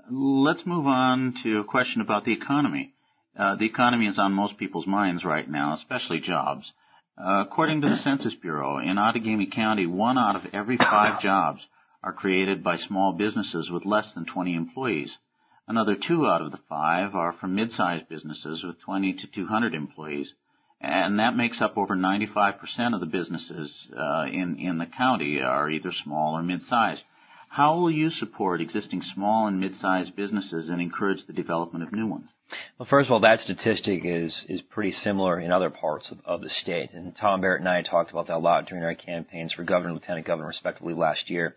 Let's move on to a question about the economy. The economy is on most people's minds right now, especially jobs. According to the Census Bureau, in Outagamie County, 1 out of every 5 jobs are created by small businesses with less than 20 employees. Another 2 out of the 5 are from mid-sized businesses with 20 to 200 employees. And that makes up over 95% of the businesses in the county are either small or mid-sized. How will you support existing small and mid-sized businesses and encourage the development of new ones? Well, first of all, that statistic is pretty similar in other parts of the state. And Tom Barrett and I talked about that a lot during our campaigns for governor and lieutenant governor, respectively, last year.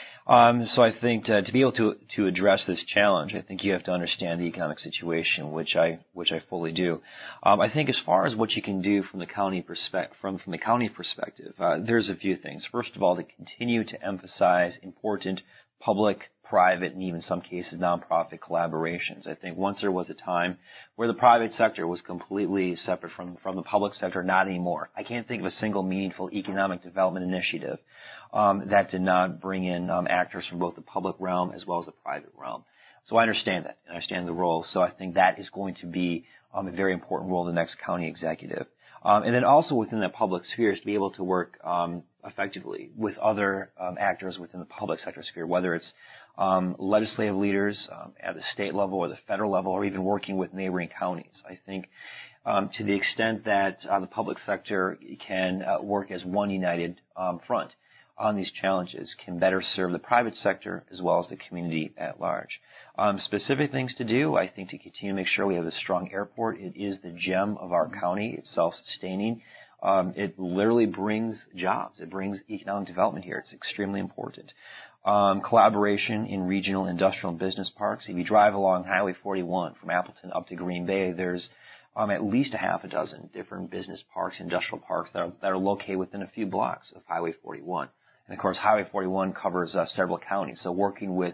So I think to be able to address this challenge, I think you have to understand the economic situation, which I fully do. I think as far as what you can do from the county perspective, there's a few things. First of all, to continue to emphasize important public, private, and even in some cases nonprofit collaborations. I think once there was a time where the private sector was completely separate from the public sector, not anymore. I can't think of a single meaningful economic development initiative that did not bring in actors from both the public realm as well as the private realm. So I understand that, and I understand the role. So I think that is going to be a very important role in the next county executive. And then also within the public spheres to be able to work effectively with other actors within the public sector sphere, whether it's legislative leaders at the state level or the federal level, or even working with neighboring counties. I think to the extent that the public sector can work as one united front on these challenges, can better serve the private sector as well as the community at large. Specific things to do, I think, to continue to make sure we have a strong airport. It is the gem of our county. It's self-sustaining. It literally brings jobs. It brings economic development here. It's extremely important. Collaboration in regional industrial and business parks. If you drive along Highway 41 from Appleton up to Green Bay, there's at least a half a dozen different business parks, industrial parks that are located within a few blocks of Highway 41. And of course, Highway 41 covers several counties. So working with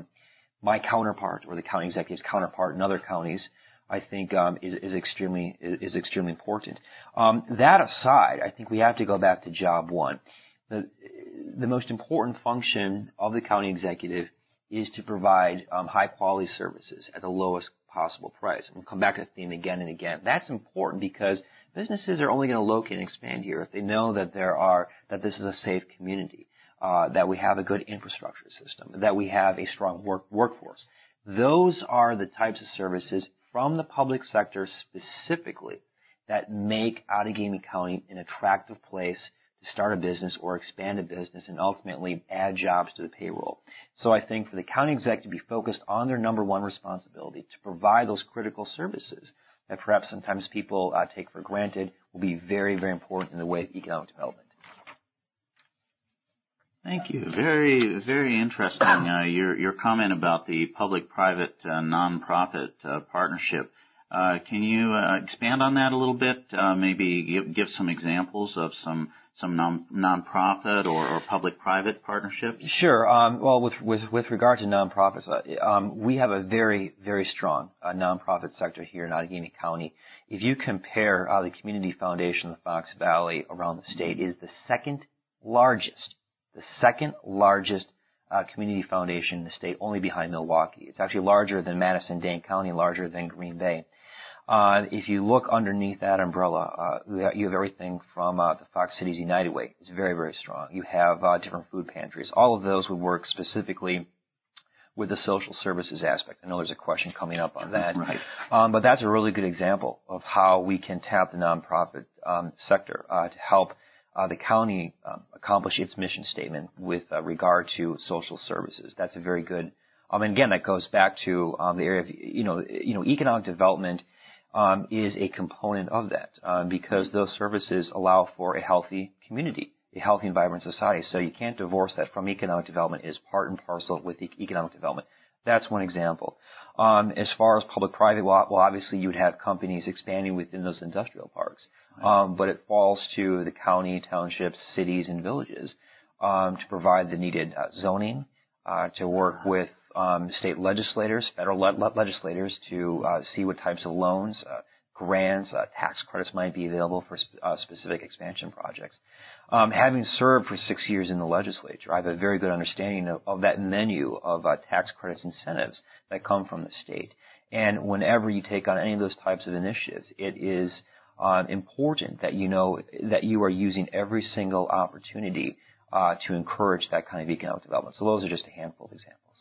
my counterpart or the county executive's counterpart in other counties, I think is extremely important. That aside, I think we have to go back to job one. The most important function of the county executive is to provide high quality services at the lowest possible price. And we'll come back to the theme again and again. That's important because businesses are only going to locate and expand here if they know that this is a safe community, that we have a good infrastructure system, that we have a strong workforce. Those are the types of services from the public sector specifically that make Outagamie County an attractive place to start a business or expand a business and ultimately add jobs to the payroll. So I think for the county executive to be focused on their number one responsibility to provide those critical services that perhaps sometimes people take for granted will be very, very important in the way of economic development. Thank you. Very, very interesting. Your comment about the public-private nonprofit partnership. Can you expand on that a little bit? Maybe give some examples of some nonprofit or public-private partnerships? Sure. Well, with regard to nonprofits, we have a very, very strong nonprofit sector here in Outagamie County. If you compare the Community Foundation of the Fox Valley around the state, it is the second largest community foundation in the state, only behind Milwaukee. It's actually larger than Madison-Dane County, larger than Green Bay. If you look underneath that umbrella, you have everything from the Fox Cities United Way. It's very, very strong. You have different food pantries. All of those would work specifically with the social services aspect. I know there's a question coming up on that. Right. But that's a really good example of how we can tap the nonprofit sector to help the county accomplish its mission statement with regard to social services. That's a very good. And again, that goes back to the area of economic development is a component of that because those services allow for a healthy community, a healthy and vibrant society. So you can't divorce that from economic development. It is part and parcel with economic development. That's one example. As far as public-private, well, obviously you would have companies expanding within those industrial parks. But it falls to the county, townships, cities, and villages to provide the needed zoning, to work with state legislators, federal legislators to see what types of loans, grants, tax credits might be available for specific expansion projects. Having served for 6 years in the legislature, I have a very good understanding of that menu of tax credits incentives that come from the state. And whenever you take on any of those types of initiatives, it is important that you know that you are using every single opportunity to encourage that kind of economic development. So those are just a handful of examples.